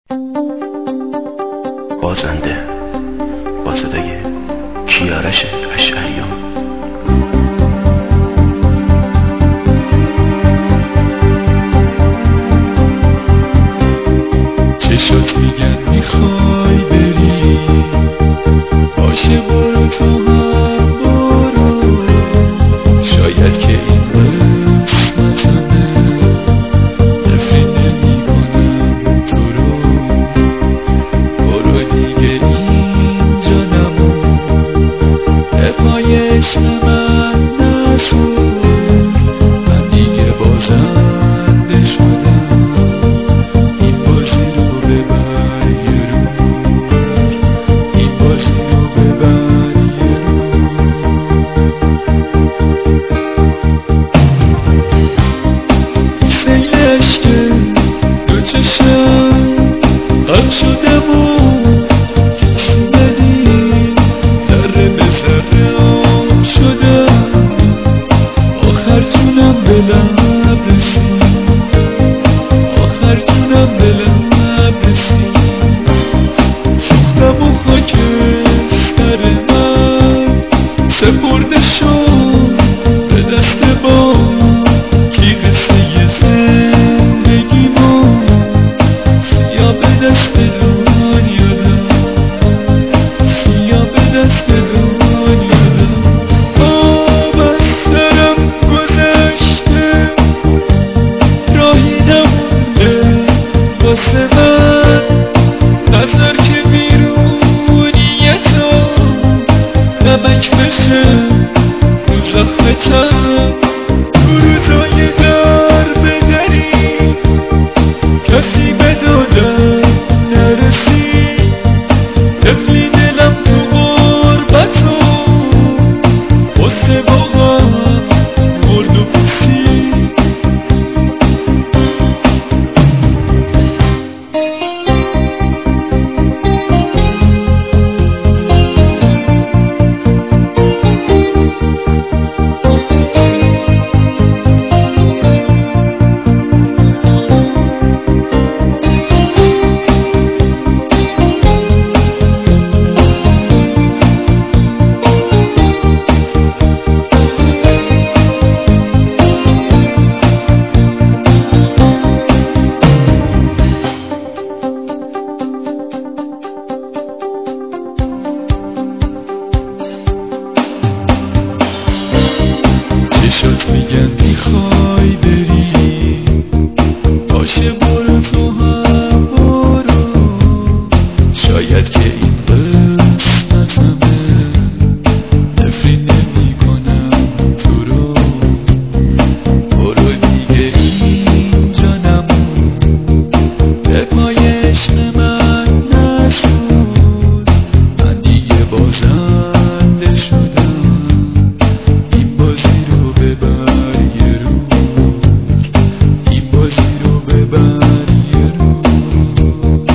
بازنده با صدای کیارش اشعریان. چه شد میگن میخوای بری، باشه برو تو هم برو، شاید که این قسمتمه، نفری نمیکنم تو رو، برو دیگه اینجا نمون، به پای عشق من نسون، من دیگه بازنده شدم، این بازی رو ببر یه روز، این بازی رو ببر یه روز. سیل عشق دو چشم غرق شدم و کسی ندید، ذره به ذره آب شدم، آخر جونم به لب رسید، آخر جونم به لب رسید، سوختم و خاک سر من سپرده شد به دست ما، کی قصه زندگیمو سیاه به دست دنیا داد، سیاه به دست دنیا داد. آب از سرم گذشته، راهی نمونده واسه من، نظر که بیرونیه تا نمک بشه رو زخم تن، تو روزای در بدری کسی به دادن نرسید، طفلی دلم تو غربت و غصه واقعا مرد و پوسید. چه شد میگن میخوای بری، باشه برو تو هم برو، شاید که این قسمتمه، نفری نمیکنم تو رو، برو دیگه اینجا نمون، به پای عشق من نسون، من دیگه بازنده شدم، این بازی رو ببر یه روز، این بازی رو ببر یه روز.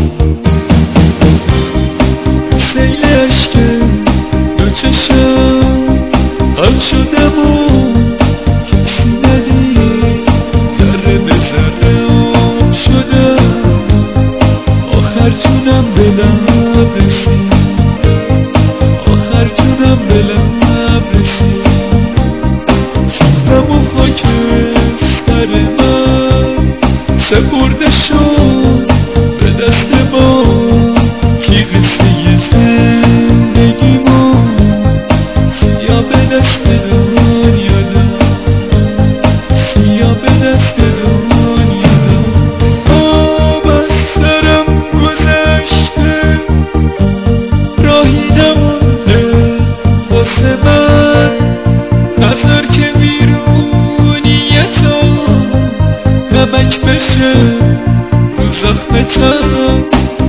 سیل عشق دو چشم غرق شدم و کسی ندید، ذره به ذره آب شدم، آخر جونم به لب رسید، آخر جونم به لب رسید، سوختم و خاک سر من سپرده شد به دست ما، کی قصه زندگیمو سیاه به دست دنیا داد، سیاه به دست دنیا داد. آب از سرم گذشته، راهی نمونده واسه من، نظر که بیرونیه تا نمک بشه رو زخم تن،